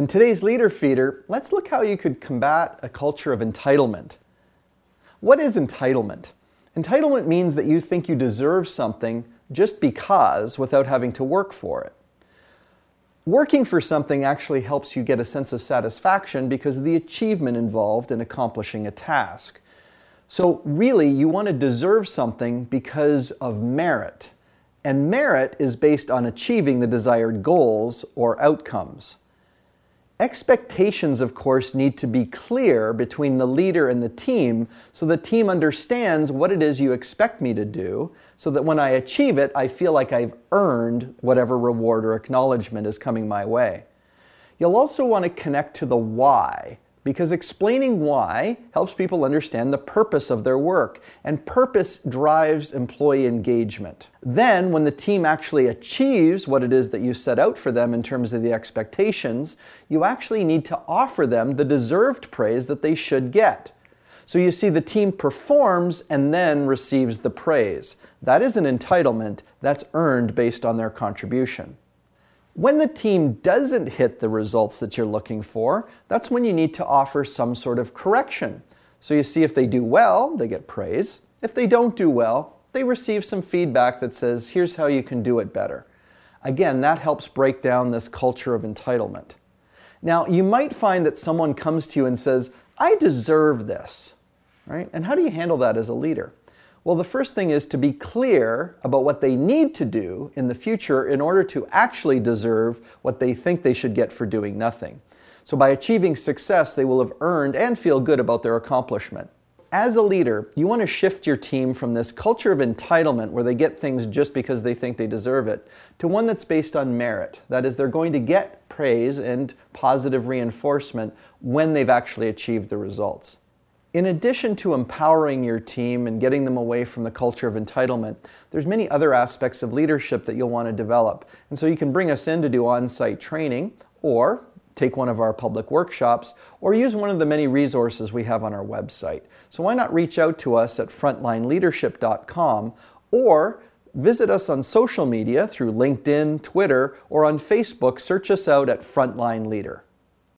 In today's Leader Feeder, let's look how you could combat a culture of entitlement. What is entitlement? Entitlement means that you think you deserve something just because without having to work for it. Working for something actually helps you get a sense of satisfaction because of the achievement involved in accomplishing a task. So really, you want to deserve something because of merit. And merit is based on achieving the desired goals or outcomes. Expectations, of course, need to be clear between the leader and the team so the team understands what it is you expect me to do so that when I achieve it, I feel like I've earned whatever reward or acknowledgement is coming my way. You'll also want to connect to the why, because explaining why helps people understand the purpose of their work, and purpose drives employee engagement. Then, when the team actually achieves what it is that you set out for them in terms of the expectations, you actually need to offer them the deserved praise that they should get. So you see, the team performs and then receives the praise. That is an entitlement that's earned based on their contribution. When the team doesn't hit the results that you're looking for, that's when you need to offer some sort of correction. So you see, if they do well, they get praise. If they don't do well, they receive some feedback that says, here's how you can do it better. Again, that helps break down this culture of entitlement. Now, you might find that someone comes to you and says, I deserve this, right? And how do you handle that as a leader? Well, the first thing is to be clear about what they need to do in the future in order to actually deserve what they think they should get for doing nothing. So by achieving success, they will have earned and feel good about their accomplishment. As a leader, you want to shift your team from this culture of entitlement where they get things just because they think they deserve it, to one that's based on merit. That is, they're going to get praise and positive reinforcement when they've actually achieved the results. In addition to empowering your team and getting them away from the culture of entitlement, there's many other aspects of leadership that you'll want to develop. And so you can bring us in to do on-site training, or take one of our public workshops, or use one of the many resources we have on our website. So why not reach out to us at frontlineleadership.com, or visit us on social media through LinkedIn, Twitter, or on Facebook. Search us out at Frontline Leader.